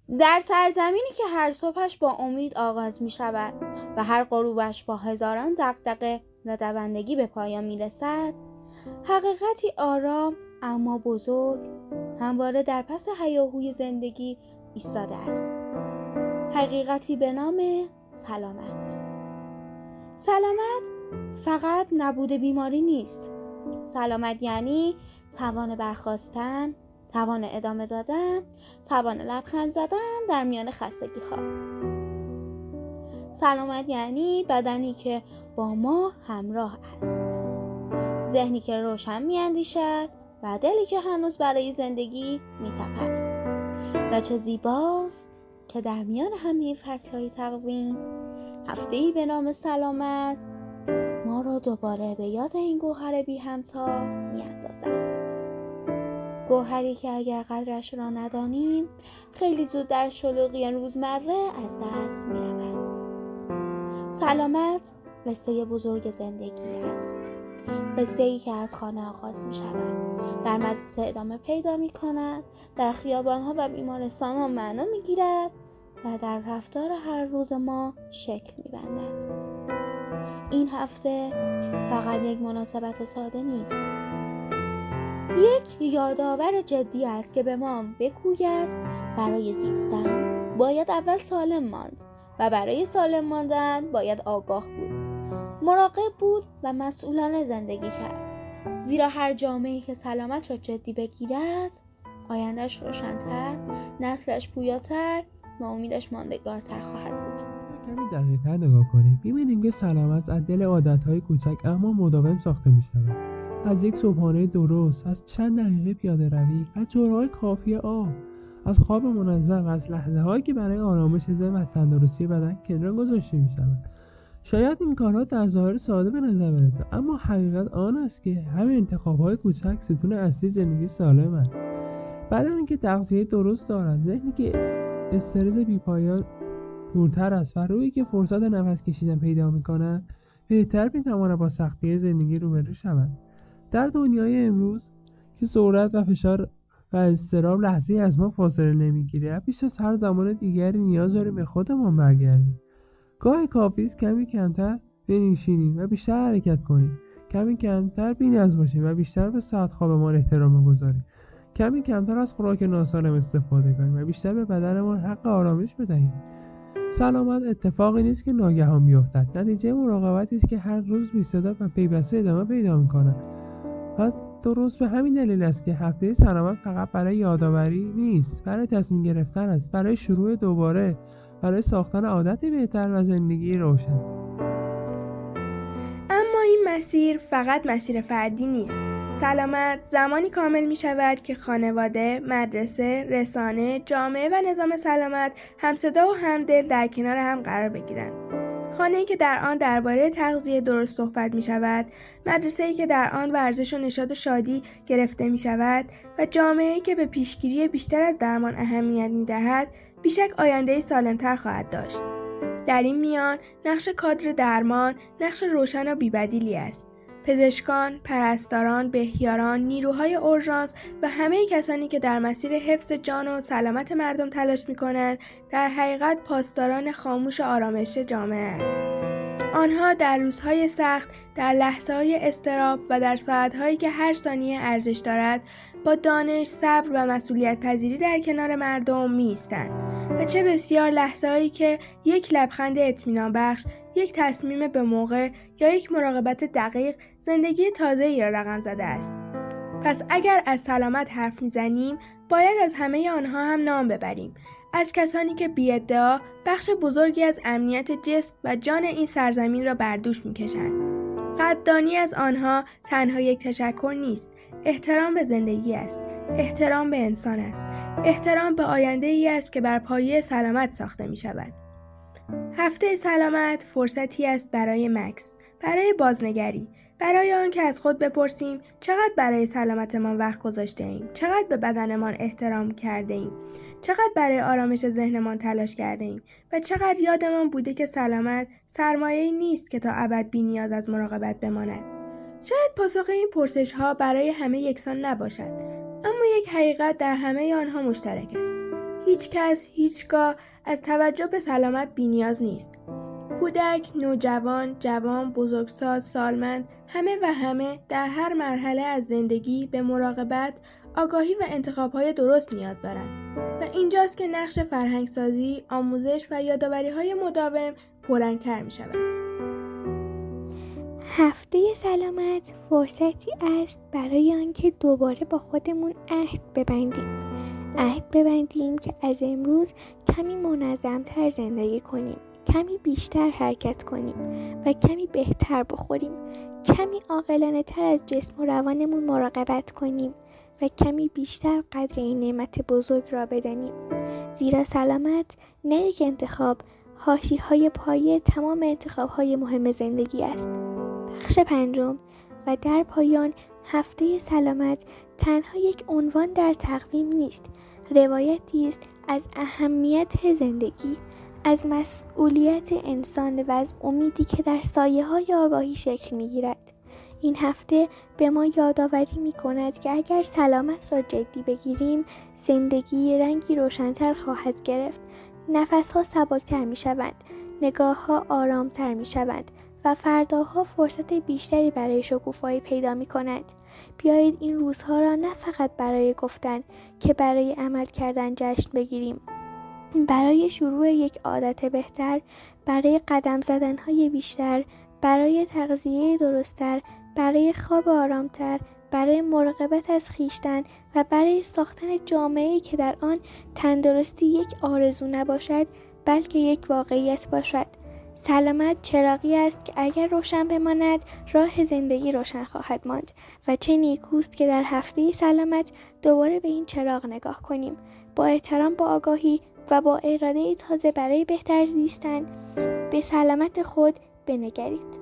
در سرزمینی که هر صبحش با امید آغاز می شود و هر غروبش با هزاران دغدغه و دوندگی به پایان می رسد، حقیقتی آرام اما بزرگ همواره در پس هیاهوی زندگی ایستاده است. حقیقتی به نام سلامت. سلامت فقط نبود بیماری نیست. سلامت یعنی توان برخاستن، توان ادامه دادن، توان لبخند زدن در میان خستگی ها. سلامت یعنی بدنی که با ما همراه است، ذهنی که روشن می‌اندیشد و دلی که هنوز برای زندگی می‌تپد. و چه زیباست که در میان همه فصل‌های تقویم، هفته‌ای به نام سلامت ما را دوباره به یاد این گوهر بی همتا می‌اندازد. گوهری که اگر قدرش را ندانیم خیلی زود در شلوغی روزمره از دست می‌رود. سلامت قصه بزرگ زندگی است. قصه‌ای که از خانه آغاز می‌شود، در مدرسه ادامه پیدا می‌کند، در خیابان‌ها و بیمارستان‌ها معنا می‌گیرد و در رفتار هر روز ما شکل می‌بندد. این هفته فقط یک مناسبت ساده نیست. یک یادآور جدی است که به ما بگوید برای زیستن باید اول سالم ماند و برای سالم ماندن باید آگاه بود، مراقب بود و مسئولانه زندگی کرد. زیرا هر جامعه‌ای که سلامت را جدی بگیرد، آینده‌اش روشن‌تر، نسلش پویاتر و امیدش ماندگارتر خواهد بود. کمی دقیق‌تر نگاه کنیم، می‌بینیم که سلامت از دل عادت‌های کوچک اما مداوم ساخته می‌شود. از یک صبحانه درست، از چند دقیقه پیاده‌روی، از جرعه‌های کافی آب، از خواب منظم، از لحظه‌هایی که برای آرامش ذهن و تندرستی بدن کنار گذاشته می‌شوند. شاید این کارها در ظاهر ساده به نظر برسد، اما حقیقت آن است که همین انتخاب‌های کوچک ستون اصلی زندگی سالم‌اند. بعد از اینکه تغذیه درست دارد، ذهنی که استرس بی‌پایان دورتر است و روحی که فرصت نفس کشیدن پیدا می‌کند، بهتر می‌تواند با سختی زندگی روبرو شود. در دنیای امروز که سرعت و فشار و اضطراب لحظه‌ای از ما فاصله نمی‌گیرد، بیش از هر زمان دیگری نیاز داریم به خودمان برگردیم. گاهی کافی است کمی کمتر بنشینیم و بیشتر حرکت کنیم، کمی کمتر بی‌نظم باشیم و بیشتر به ساعت خوابمان احترام بگذاریم، کمی کمتر از خوراک ناسالم استفاده کنیم و بیشتر به بدنمان حق آرامش بدهیم. سلامت اتفاقی نیست که ناگهان میافتد، نتیجه مراقبتی است که هر روز بی‌صدا و پیوسته ادامه پیدا می‌کند. و درست به همین دلیل است که هفته سلامت فقط برای یادآوری نیست، برای تصمیم گرفتن است، برای شروع دوباره، برای ساختن عادتی بهتر و زندگی روشن. اما این مسیر فقط مسیر فردی نیست. سلامت زمانی کامل می شود که خانواده، مدرسه، رسانه، جامعه و نظام سلامت همصدا و همدل در کنار هم قرار بگیرند. خانه‌ای که در آن درباره تغذیه درست صحبت می شود، مدرسه‌ای که در آن ورزش و نشاط و شادی گرفته می شود و جامعه‌ای که به پیشگیری بیشتر از درمان اهمیت می دهد، بیشک آینده‌ای سالمتر خواهد داشت. در این میان نقش کادر درمان نقش روشن و بی‌بدیلی است. پزشکان، پرستاران، بهیاران، نیروهای اورژانس و همه کسانی که در مسیر حفظ جان و سلامت مردم تلاش می‌کنند، در حقیقت پاسداران خاموش آرامش جامعه اند. آنها در روزهای سخت، در لحظه‌های اضطراب و در ساعت‌هایی که هر ثانیه ارزش دارد، با دانش، صبر و مسئولیت پذیری در کنار مردم می‌ایستند. و چه بسیار لحظه‌هایی که یک لبخند اطمینان بخش، یک تصمیم به موقع یا یک مراقبت دقیق زندگی تازه‌ای را رقم زده است. پس اگر از سلامت حرف می‌زنیم، باید از همه آنها هم نام ببریم. از کسانی که بی‌ادعا بخش بزرگی از امنیت جسم و جان این سرزمین را بر دوش می‌کشند. قدردانی از آنها تنها یک تشکر نیست، احترام به زندگی است، احترام به انسان است، احترام به آینده‌ای است که بر پایه سلامت ساخته می‌شود. هفته سلامت فرصتی است برای مکث، برای بازنگری، برای آن که از خود بپرسیم چقدر برای سلامتمان وقت گذاشته ایم، چقدر به بدنمان احترام کرده ایم، چقدر برای آرامش ذهنمان تلاش کرده ایم و چقدر یادمان بوده که سلامت سرمایه‌ای نیست که تا ابد بی نیاز از مراقبت بماند. شاید پاسخ این پرسش‌ها برای همه یکسان نباشد، اما یک حقیقت در همه آنها مشترک است. هیچ کس هیچگاه از توجه به سلامت بی‌نیاز نیست. کودک، نوجوان، جوان، بزرگسال، سالمند، همه در هر مرحله از زندگی به مراقبت، آگاهی و انتخاب‌های درست نیاز دارند و اینجاست که نقش فرهنگسازی، آموزش و یادآوری‌های مداوم پررنگ‌تر می‌شود. هفته سلامت فرصتی است برای آنکه دوباره با خودمون عهد ببندیم که از امروز کمی منظم‌تر زندگی کنیم، کمی بیشتر حرکت کنیم و کمی بهتر بخوریم، کمی عاقلانه تر از جسم و روانمون مراقبت کنیم و کمی بیشتر قدر این نعمت بزرگ را بدانیم. زیرا سلامت نه یک انتخاب، حاشیه‌های پایه تمام انتخاب‌های مهم زندگی است. بخش پنجم و در پایان، هفته سلامت تنها یک عنوان در تقویم نیست، روایتی است از اهمیت زندگی، از مسئولیت انسان و از امیدی که در سایه‌های آگاهی شکل می‌گیرد. این هفته به ما یادآوری می‌کند که اگر سلامت را جدی بگیریم، زندگی رنگی روشن‌تر خواهد گرفت، نفس‌ها سبک‌تر می‌شوند، نگاه‌ها آرام‌تر می‌شوند و فرداها فرصت بیشتری برای شکوفایی پیدا می‌کند. بیایید این روزها را نه فقط برای گفتن که برای عمل کردن جشن بگیریم، برای شروع یک عادت بهتر، برای قدم زدن‌های بیشتر، برای تغذیه درست‌تر، برای خواب آرام‌تر، برای مراقبت از خویشتن و برای ساختن جامعه‌ای که در آن تندرستی یک آرزو نباشد بلکه یک واقعیت باشد. سلامت چراغی است که اگر روشن بماند راه زندگی روشن خواهد ماند و چه نیکوست که در هفته سلامت دوباره به این چراغ نگاه کنیم، با احترام، با آگاهی و با اراده تازه برای بهتر زیستن به سلامت خود بنگرید.